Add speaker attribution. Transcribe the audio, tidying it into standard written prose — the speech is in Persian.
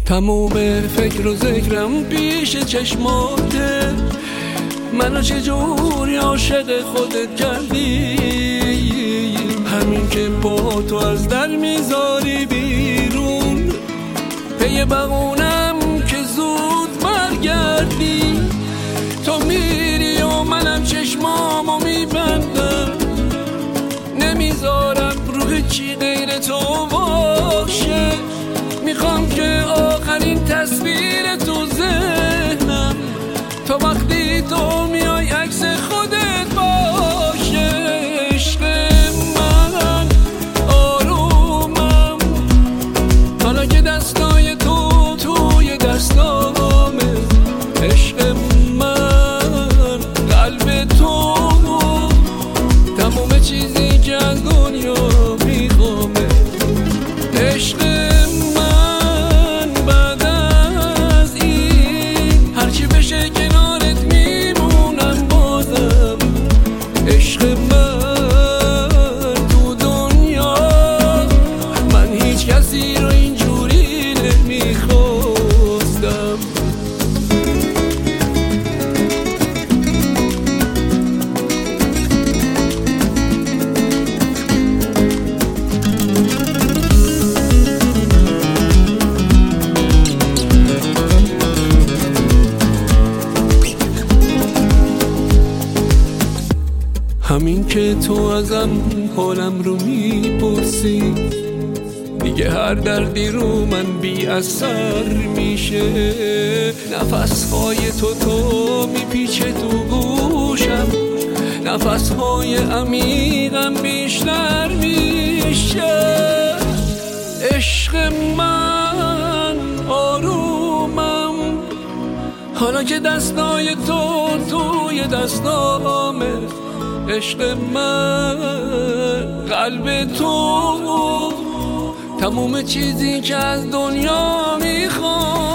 Speaker 1: تموم فکر و ذکرم پیش چشماته، منو چجوری عاشق خودت کردی؟ همین که با تو از در میذاری بیرون، پی بقونم که زود برگردی. تو میری و منم چشمامو میبندم، نمیذارم روح چی غیر تو باشه. میخوام که آخرین تصویر تو ذهنم تا وقتی تو میای عکس خودت باشه. عشق من آرومم، حالا که دستای تو توی دستامه. عشق من قلب تو، تموم چیزی که از دنیا میخوامه. عشق من بعد از این هرچی بشه کنارت میمونم بازم. عشق من تو دنیا، من هیچ کسی رو اینجوری نمیخواستم. همین که تو ازم حالم رو میپرسی، دیگه هر دردی رو من بی اثر میشه. نفسهای تو میپیچه تو گوشم، نفسهای عمیقم بیشتر میشه. عشق من آرومم، حالا که دستای تو توی دستامه. عشق من قلب تو، تموم چیزی که از دنیا میخوام.